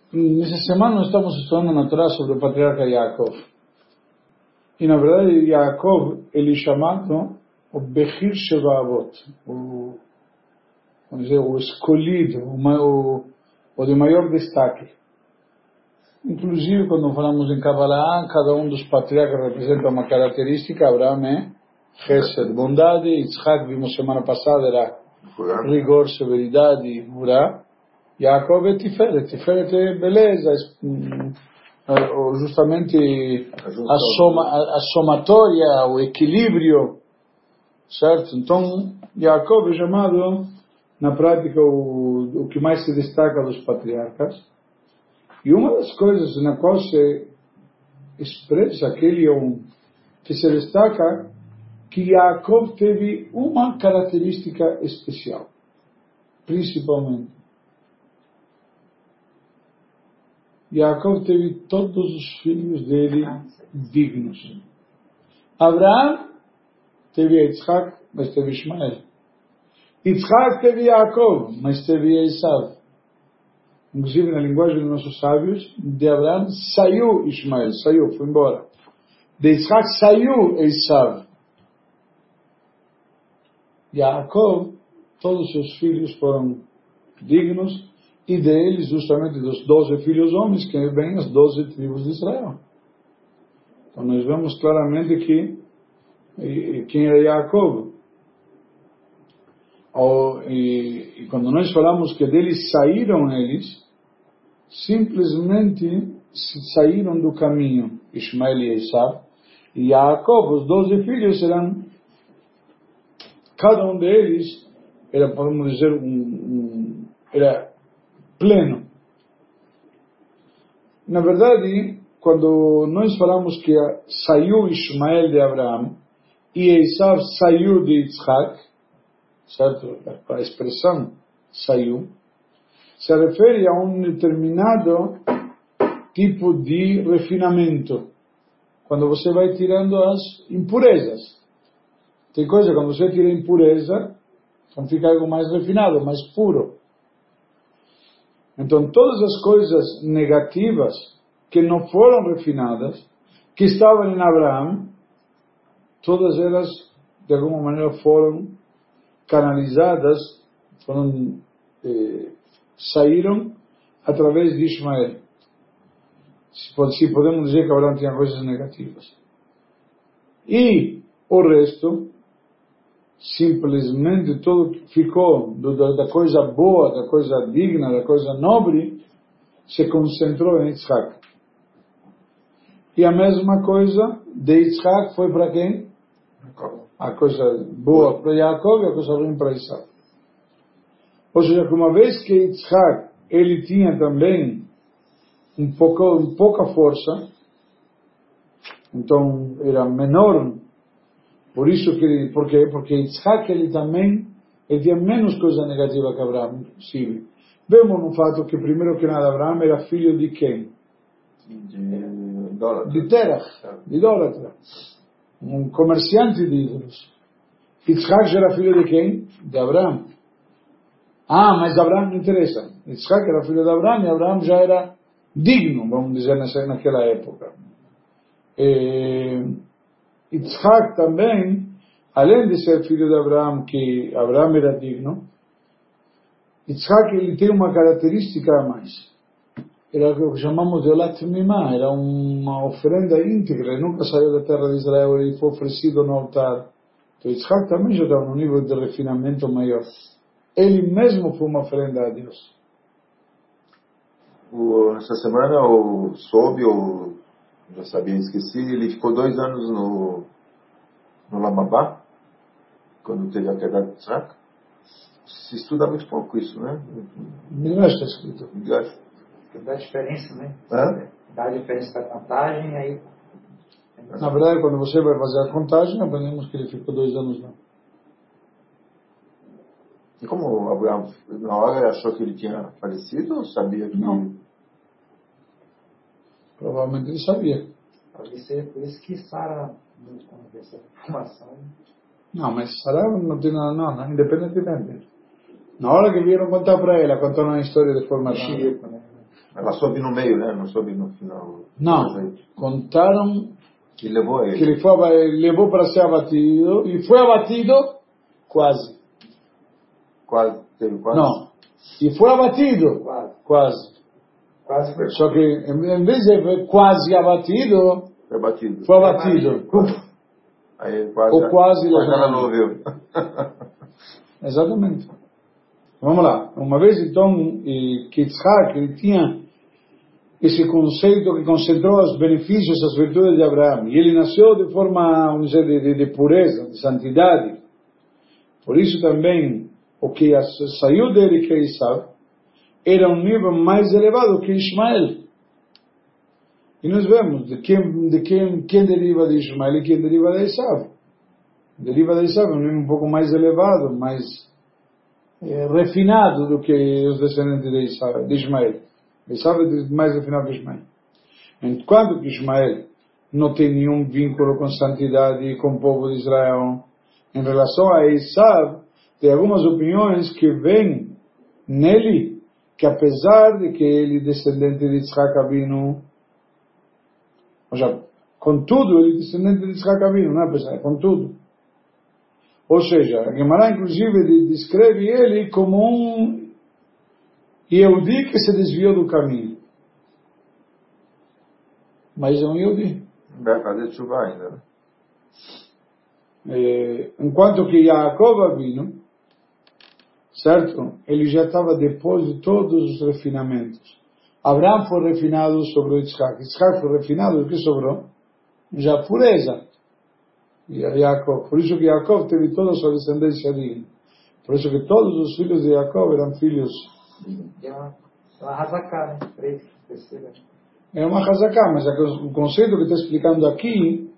Nessa semana nós estamos estudando na Torá sobre o patriarca Yaakov. E na verdade Yaakov, ele é chamado o Bechir Sheva Avot, vamos dizer, o escolhido, o de maior destaque. Inclusive, quando falamos em Kabbalah, cada um dos patriarcas representa uma característica. Abraão é Chesed, bondade. Yitzhak, vimos semana passada, era rigor, severidade e Gvurah. Yaakov é Tiferet. Tiferet é beleza, justamente a somatória, o equilíbrio, certo? Então, Yaakov é chamado, na prática, o que mais se destaca dos patriarcas. E uma das coisas na qual se expressa que se destaca, que Yaakov teve uma característica especial, principalmente. Yaakov teve todos os filhos dele dignos. Abraão teve Yitzhak, mas teve Ishmael. Yitzhak teve Yaakov, mas teve Esav. Inclusive, na linguagem dos nossos sábios, de Abraão saiu Ishmael, foi embora. De Yitzhak saiu Esav. Yaakov, todos os seus filhos foram dignos, e deles, justamente dos 12 filhos homens, que vêm as 12 tribos de Israel. Então nós vemos claramente quem era Yaakov. E quando nós falamos que deles saíram eles, simplesmente saíram do caminho, Ishmael e Esav, e Yaakov, os 12 filhos, cada um deles era, podemos dizer, era pleno. Na verdade, quando nós falamos que saiu Ishmael de Abraão e Esav saiu de Yitzhak, certo? A expressão saiu se refere a um determinado tipo de refinamento, quando você vai tirando as impurezas. Tem coisa, quando você tira a impureza, então fica algo mais refinado, mais puro. Então todas as coisas negativas que não foram refinadas, que estavam em Abraão, todas elas de alguma maneira foram canalizadas, saíram através de Ishmael. Se podemos dizer que Abraão tinha coisas negativas. E o resto, simplesmente tudo ficou da coisa boa, da coisa digna, da coisa nobre, se concentrou em Yitzhak. E a mesma coisa de Yitzhak foi para quem? A coisa boa para Yaakov e a coisa ruim para Esav. Ou seja, uma vez que Yitzhak, ele tinha também pouca força, então era menor. Por isso porque Yitzhak ele tinha menos coisa negativa que Abraão, inclusive. Vemos no fato que primeiro que nada Abraão era filho de quem? De Terach, de idólatra, um comerciante de ídolos. Yitzhak já era filho de quem? De Abraão. Mas Abraão não interessa. Yitzhak era filho de Abraão e Abraão já era digno, vamos dizer, naquela época. Yitzhak também, além de ser filho de Abraão, que Abraão era digno, Yitzhak ele tem uma característica a mais. Era o que chamamos de Olat Mimá, era uma oferenda íntegra, ele nunca saiu da terra de Israel, ele foi oferecido no altar. Então Yitzhak também já estava num nível de refinamento maior. Ele mesmo foi uma oferenda a Deus. Essa semana eu soube, ou já sabia, esqueci, ele ficou 2 anos no Lamabá, quando teve a queda de Yitzhak. Se estuda muito pouco isso, né? Midrash está escrito. Midrash. Dá diferença, né? Hã? Dá a diferença da contagem, aí... Na verdade, quando você vai fazer a contagem, aprendemos que ele ficou 2 anos lá. E como Abraão, na hora, achou que ele tinha falecido ou sabia que... Não. Provavelmente ele sabia. Por isso que Sara não conhece essa informação. Não, mas Sara não tem nada, não, independentemente. Na hora que vieram contar para ela, contaram a história de forma Chico, né? Ela soube no meio, né? Não soube no final. Não, contaram Que levou ele. que ele levou para ser abatido, e foi abatido quase. Quase, teve quase. Não, e foi abatido quase. Quase foi. Só que em vez de quase abatido, Foi batido. foi abatido. Aí quase, Ou quase ela não ouviu. Exatamente. Vamos lá. Uma vez então, que Yitzhak, ele tinha esse conceito que concentrou os benefícios, as virtudes de Abraão. E ele nasceu de forma, vamos dizer, de pureza, de santidade. Por isso também, o que saiu dele, que é Esaú, era um nível mais elevado que Ismael. E nós vemos de quem deriva de Ismael e quem deriva de Esaú. Deriva de Esaú, um nível um pouco mais elevado, mais refinado do que os descendentes de Ismael. Esaú é mais refinado que Ismael. Enquanto que Ismael não tem nenhum vínculo com santidade com o povo de Israel, em relação a Esaú, tem algumas opiniões que vêm nele, que apesar de que ele é descendente de Yitzhak Avinu, ou seja, contudo, ele é descendente de Yitzhak Avinu, não é apesar, contudo. Ou seja, a Gemara inclusive descreve ele como um Yehudi que se desviou do caminho. Mas é um Yehudi. Vai fazer chuva ainda, né? Enquanto que Yaakov Avinu, certo? Ele já estava depois de todos os refinamentos. Abraão foi refinado sobre o Yitzhak. Yitzhak foi refinado, o que sobrou? Já a pureza. E Yaakov. Por isso que Yaakov teve toda a sua descendência digna. Por isso que todos os filhos de Yaakov eram filhos. É uma razacá, né? 3, terceira. É uma hazaká, mas o conceito que está explicando aqui,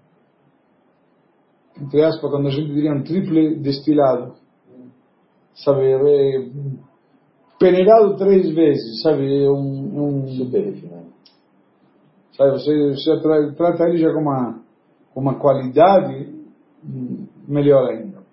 entre aspas, quando a gente diria um triple destilado, sabe, peneirado 3 vezes, sabe, Super refinado. sabe, você trata ele já com uma qualidade melhor ainda.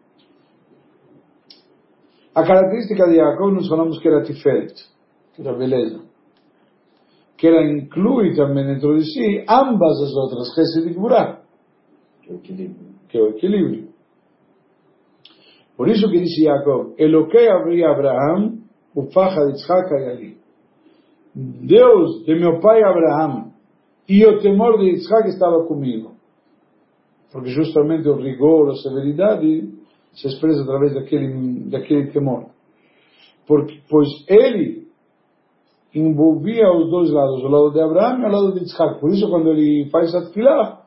A característica de Yaakov, nós falamos que era Tiferet, que era beleza, que ela inclui também dentro de si ambas as outras, Chesed e Gvurah, que é o equilíbrio. Por isso que disse Yaakov, Elokei abri Abraham, o facha de Yitzhak ali. Deus de meu pai Abraham e o temor de Yitzhak estava comigo. Porque justamente o rigor, a severidade se expressa através daquele temor. Pois ele envolvia os dois lados, o lado de Abraham e o lado de Yitzhak. Por isso quando ele faz a tefilá,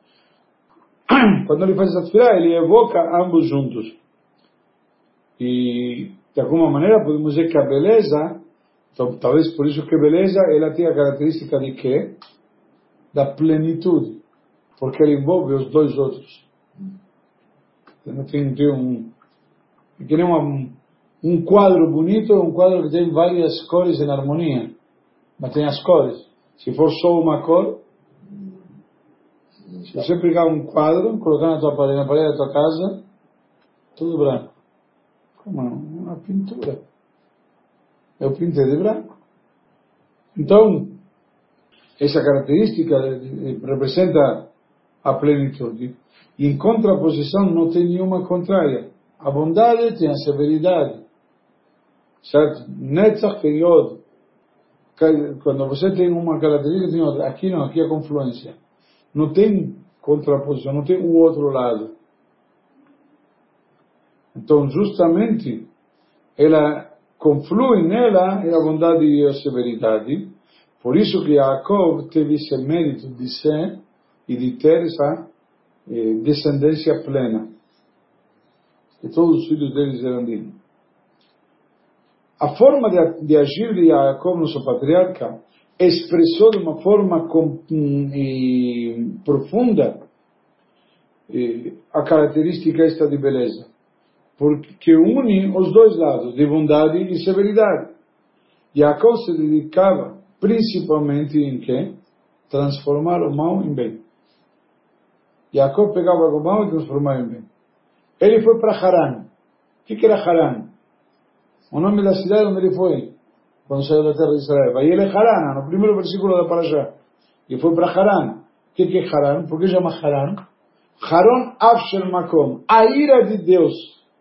ele evoca ambos juntos. E de alguma maneira podemos dizer que a beleza, então, talvez por isso que a beleza ela tem a característica de quê? Da plenitude, porque ela envolve os dois outros. Tem um quadro bonito, um quadro que tem várias cores em harmonia, mas tem as cores. Se for só uma cor, se você pegar um quadro, colocar na parede da tua casa, tudo branco. Como uma pintura. Eu pintei de branco. Então, essa característica representa a plenitude. E em contraposição não tem nenhuma contrária. A bondade tem a severidade. Certo? Netzach tem Yod. Quando você tem uma característica, tem outra. Aqui não, aqui é a confluência. Não tem contraposição, não tem o outro lado. Então, justamente, ela conflui nela a bondade e a severidade. Por isso que Yaakov teve esse mérito de ser e de ter essa descendência plena. Que todos os filhos deles eram dignos. A forma de agir de Yaakov, nosso patriarca, expressou de uma forma profunda a característica esta de beleza. Porque une os dois lados, de bondade e severidade. Yaakov se dedicava principalmente em quê? Transformar o mal em bem. Yaakov pegava o mal e transformava em bem. Ele foi para Haran. O que era Haran? O nome da cidade onde ele foi? quando saiu da terra de Israel. Vai ele Haran, no primeiro versículo da Parashá. E foi para Haran. O que é Haran? Por que chama Haran? Haron Avshel Makom, a ira de Deus.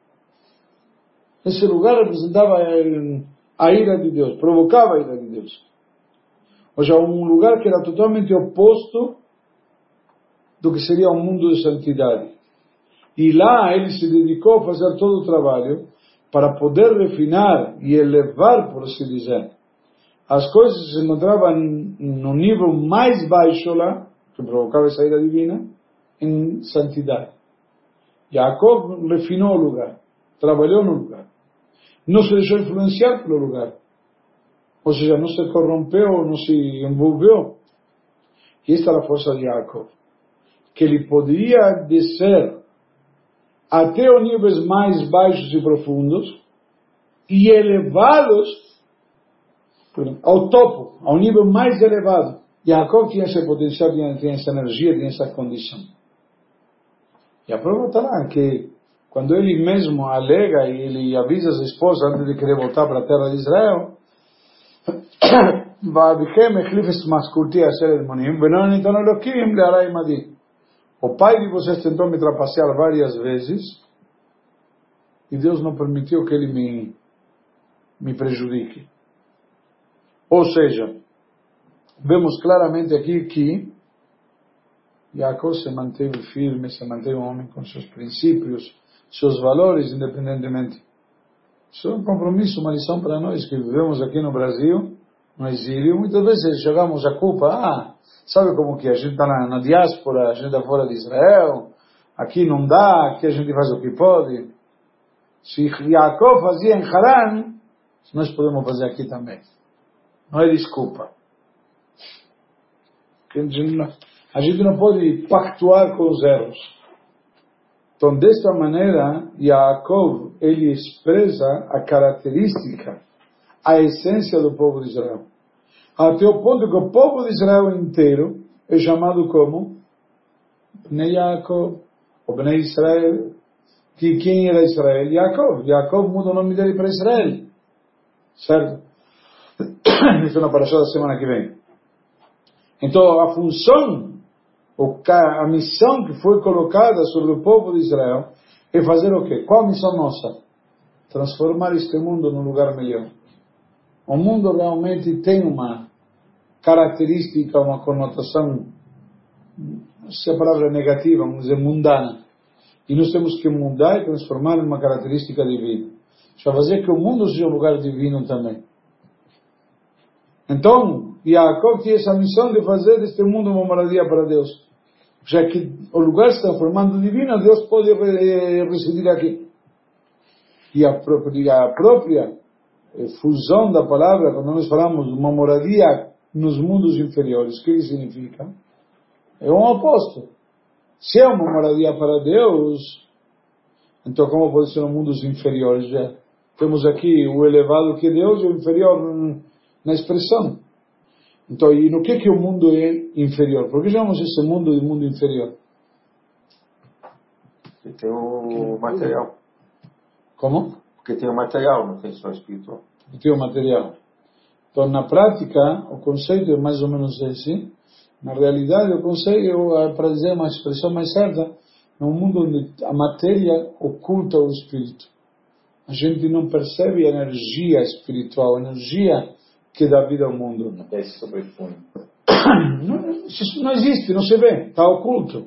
Esse lugar representava a ira de Deus, provocava a ira de Deus. Ou seja, um lugar que era totalmente oposto do que seria um mundo de santidade. E lá ele se dedicou a fazer todo o trabalho para poder refinar e elevar, por assim dizer, as coisas que se encontravam no nível mais baixo lá, que provocava essa ira divina, em santidade. Jacob refinou o lugar, trabalhou no lugar, não se deixou influenciar pelo lugar, ou seja, não se corrompeu, não se envolveu. E esta é a força de Jacob, que ele poderia descer até os níveis mais baixos e profundos e elevá-los ao topo, ao nível mais elevado. Jacob tinha esse potencial, tinha essa energia, tinha essa condição. E a prova está lá, que quando ele mesmo alega e ele avisa a esposa antes de querer voltar para a terra de Israel, o pai de vocês tentou me trapacear várias vezes e Deus não permitiu que ele me prejudique. Ou seja, vemos claramente aqui que Jacob se manteve firme, se manteve um homem com seus princípios, seus valores, independentemente. Isso é um compromisso, uma lição para nós que vivemos aqui no Brasil, no exílio. Muitas vezes jogamos a culpa, sabe como que a gente está na diáspora, a gente está fora de Israel, aqui não dá, aqui a gente faz o que pode. Se Jacob fazia em Haran, nós podemos fazer aqui também. Não é desculpa. A gente não pode pactuar com os erros. Então, desta maneira, Jacob, ele expressa a característica, a essência do povo de Israel. Até o ponto que o povo de Israel inteiro é chamado como Bnei Jacob, ou Bnei Israel. Que quem era Israel? Jacob. Jacob muda o nome dele para Israel. Certo? Isso é na parashá da semana que vem. Então, a função, a missão que foi colocada sobre o povo de Israel é fazer o quê? Qual a missão nossa? Transformar este mundo num lugar melhor. O mundo realmente tem uma característica, uma conotação, não sei se a palavra é negativa, vamos dizer mundana. E nós temos que mudar e transformar em uma característica divina. Já fazer que o mundo seja um lugar divino também. Então, Jacob tinha essa missão de fazer deste mundo uma moradia para Deus. Já que o lugar se transformando divino, Deus pode residir aqui. E a própria fusão da palavra, quando nós falamos uma moradia nos mundos inferiores, o que significa? É um oposto. Se é uma moradia para Deus, então como pode ser nos mundos inferiores? Já temos aqui o elevado que é Deus e o inferior na expressão. Então, e no que o mundo é inferior? Por que chamamos esse mundo de mundo inferior? Porque tem o material. Como? Porque tem o material, não tem só espiritual. Porque tem o material. Então, na prática, o conceito é mais ou menos esse. Na realidade, o conceito, para dizer uma expressão mais certa, é um mundo onde a matéria oculta o espírito. A gente não percebe a energia espiritual, a energia que dá vida ao mundo. Até se sobrepõe. Isso não existe, não se vê, está oculto.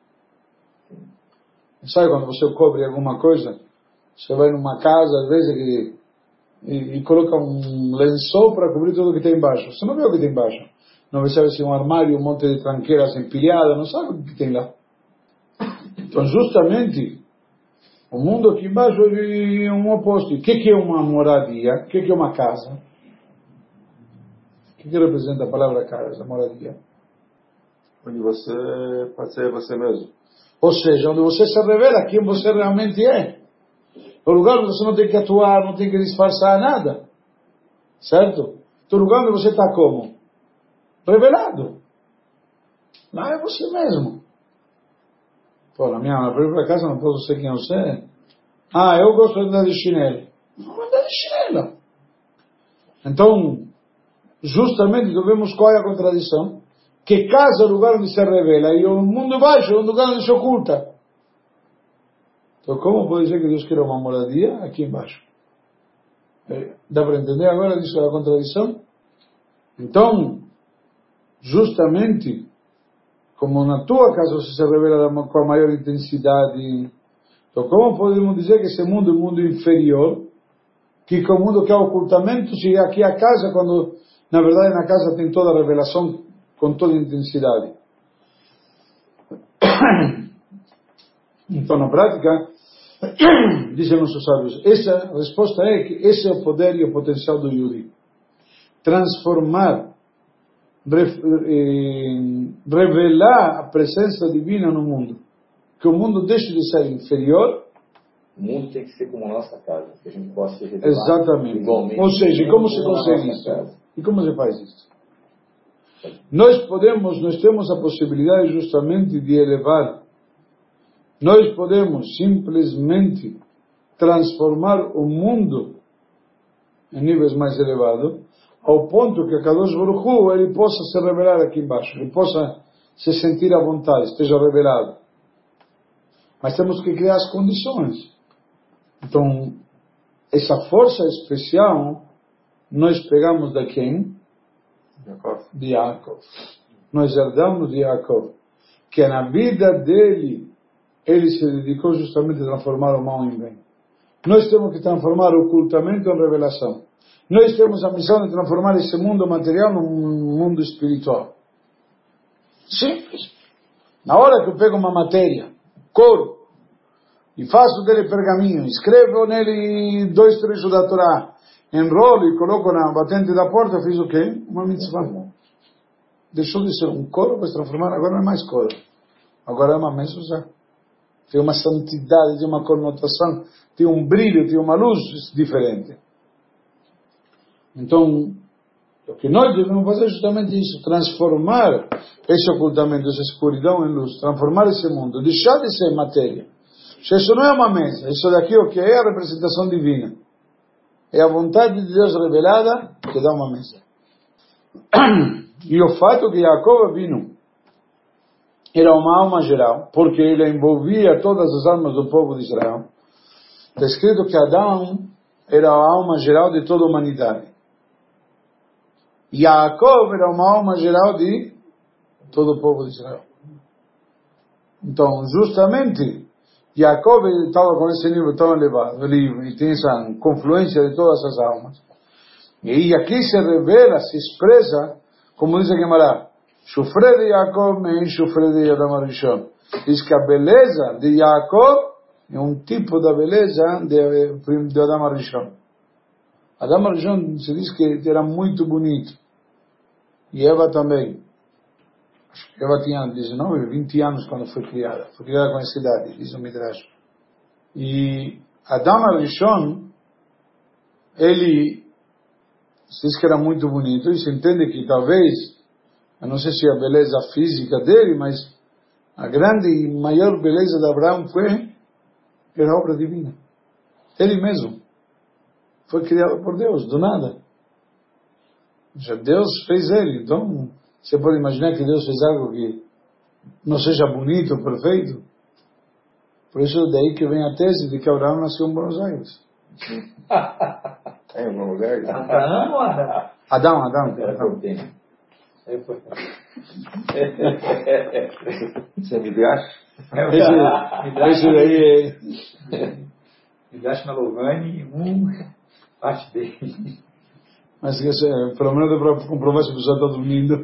Sabe quando você cobre alguma coisa? Você vai numa casa, às vezes, e coloca um lençol para cobrir tudo o que tem embaixo. Você não vê o que tem embaixo. Não percebe se é um armário, um monte de tranqueiras empilhadas, não sabe o que tem lá. Então, justamente, o mundo aqui embaixo é um oposto. O que é uma moradia? O que é uma casa? O que representa a palavra casa, moradia? Onde você pode ser você mesmo. Ou seja, onde você se revela quem você realmente é. O lugar onde você não tem que atuar, não tem que disfarçar nada. Certo? O lugar onde você está como? Revelado. Lá é você mesmo. Pô, na própria casa não posso ser quem eu sou. Eu gosto de andar de chinelo. Não vou andar de chinelo. Então, justamente, vemos qual é a contradição. Que casa é o lugar onde se revela, e o mundo baixo é o lugar onde se oculta. Então, como pode dizer que Deus quer uma moradia aqui embaixo? Dá para entender agora isso da contradição? Então, justamente, como na tua casa você se revela com a maior intensidade, então como podemos dizer que esse mundo é um mundo inferior, que o mundo que há ocultamento, se aqui a casa, quando na verdade na casa tem toda a revelação com toda a intensidade. Então, na prática, dizem nossos sábios, essa resposta é que esse é o poder e o potencial do Yudi. Transformar, revelar a presença divina no mundo. Que o mundo deixe de ser inferior. O mundo tem que ser como a nossa casa, que a gente possa se revelar. Exatamente. Igualmente. Ou seja, como se consegue isso? E como se faz isso? Nós temos a possibilidade justamente de elevar. Nós podemos simplesmente transformar o mundo em níveis mais elevados, ao ponto que a Kadosh Baruch Hu, ele possa se revelar aqui embaixo, ele possa se sentir à vontade, esteja revelado. Mas temos que criar as condições. Então, essa força especial, nós pegamos de quem? De Yaakov. Nós herdamos de Yaakov, que na vida dele, ele se dedicou justamente a transformar o mal em bem. Nós temos que transformar o ocultamento em revelação. Nós temos a missão de transformar esse mundo material num mundo espiritual. Simples. Na hora que eu pego uma matéria, corpo, e faço dele pergaminho, escrevo nele 2 trechos da Torá, enrolo e coloco na batente da porta, fiz o quê? Uma mitzvah. Deixou de ser um coro para se transformar, agora não é mais coro. Agora é uma mezuzá. Tem uma santidade, tem uma conotação, tem um brilho, tem uma luz diferente. Então, o que nós devemos fazer é justamente isso, transformar esse ocultamento, essa escuridão em luz, transformar esse mundo, deixar de ser matéria. Isso não é uma mesa, isso daqui é o que é a representação divina. É a vontade de Deus revelada que dá uma mesa. E o fato que Jacob Avinu era uma alma geral, porque ele envolvia todas as almas do povo de Israel. Está escrito que Adão era a alma geral de toda a humanidade. Jacob era uma alma geral de todo o povo de Israel. Então, justamente, Jacob estava com esse nível tão elevado, ele tem essa confluência de todas as almas. E aqui se revela, se expressa, como diz a Gemara, Shufre de Jacob me Shufre de Adam Arishon. Diz que a beleza de Jacob é um tipo da beleza de Adam Arishon. Adam Arishon se diz que era muito bonito. E Eva também. Eva tinha 19, 20 anos quando foi criada. Foi criada com essa idade, diz o Midrash. E Adam Arishon, ele se diz que era muito bonito. E se entende que talvez, eu não sei se a beleza física dele, mas a grande e maior beleza de Abraão era a obra divina. Ele mesmo foi criado por Deus, do nada. Já Deus fez ele. Então, você pode imaginar que Deus fez algo que não seja bonito, perfeito? Por isso, daí que vem a tese de que Abraão nasceu em Buenos Aires. Em algum lugar? Abraão ou Adão? Adão. Você me acha? Esse daí é... Midrash Malovani, parte dele. Mas pelo menos dá para comprovar se a pessoa está dormindo.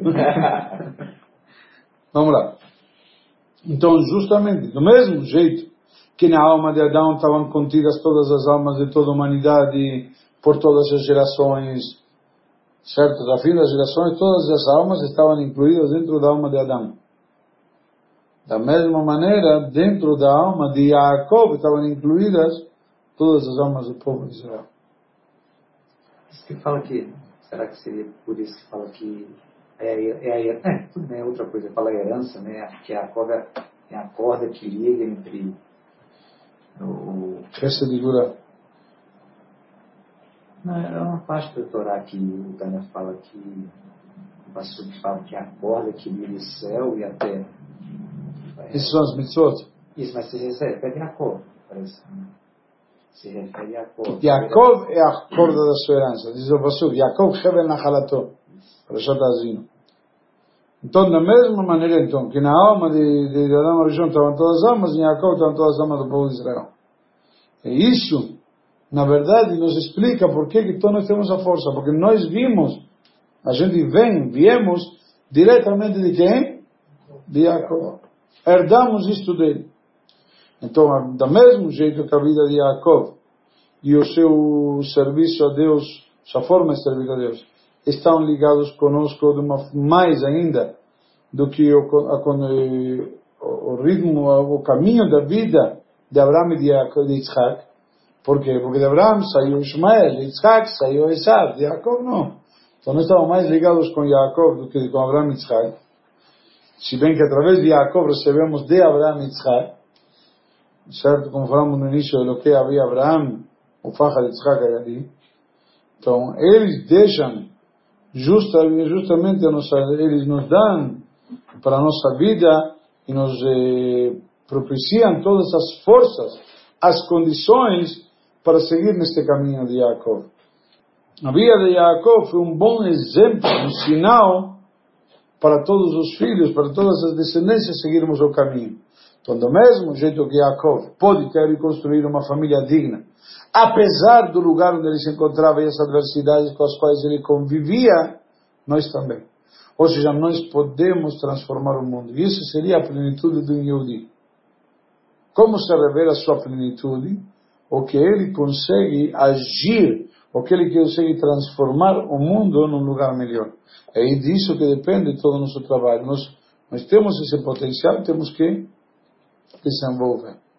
Vamos lá. Então, justamente, do mesmo jeito que na alma de Adão estavam contidas todas as almas de toda a humanidade, por todas as gerações, certo? Da fim das gerações, todas as almas estavam incluídas dentro da alma de Adão. Da mesma maneira, dentro da alma de Jacob estavam incluídas todas as almas do povo de Israel. Isso que fala que, será que seria por isso que fala que tudo bem, é outra coisa, fala herança, né? Que a corda que liga entre o Essa figura. Não, é uma parte do Torá que o Tânia fala que o pastor que fala que a corda que liga o céu e a terra. Esses são os mitzvot. Isso, mas se refere a Jacob, parece. Se refere a Jacob. Yaakov é a corda da sua herança. Diz o Pasuk, Yaakov Hevel Nachalato. Parashat Azino. Então, da mesma maneira, então, que na alma de Adão Arishon estavam todas as almas, em Yaakov estavam todas as almas do povo de Israel. E isso, na verdade, nos explica por que nós temos a força. Porque nós vimos, a gente viemos diretamente de quem? De Yaakov. Herdamos isto dele. Então, do mesmo jeito que a vida de Yaakov e o seu serviço a Deus, sua forma de servir a Deus, estão ligados conosco de uma mais ainda do que o ritmo, o caminho da vida de Abraão e de Yitzhak. Por quê? Porque de Abraão saiu Ismael, de Yitzhak saiu Esav, de Yaakov não. Então nós estamos mais ligados com Yaakov do que com Abraão e Yitzhak. Se bem que através de Yaakov recebemos de Abraão e Yitzhak, certo? Como falamos no início, do que havia Abraão, o faja de Yitzhak é ali. Então eles deixam justamente eles nos dão para a nossa vida e nos propiciam todas as forças, as condições para seguir neste caminho de Yaakov. A vida de Yaakov foi um bom exemplo, um sinal para todos os filhos, para todas as descendências seguirmos o caminho. Então, do mesmo jeito que Yaakov pode ter e construir uma família digna, apesar do lugar onde ele se encontrava e as adversidades com as quais ele convivia, nós também. Ou seja, nós podemos transformar o mundo. E isso seria a plenitude do Yehudi. Como se revela a sua plenitude? O que ele consegue agir, o que ele consegue transformar o mundo num lugar melhor. É disso que depende todo o nosso trabalho. Nós temos esse potencial, temos que desenvolver.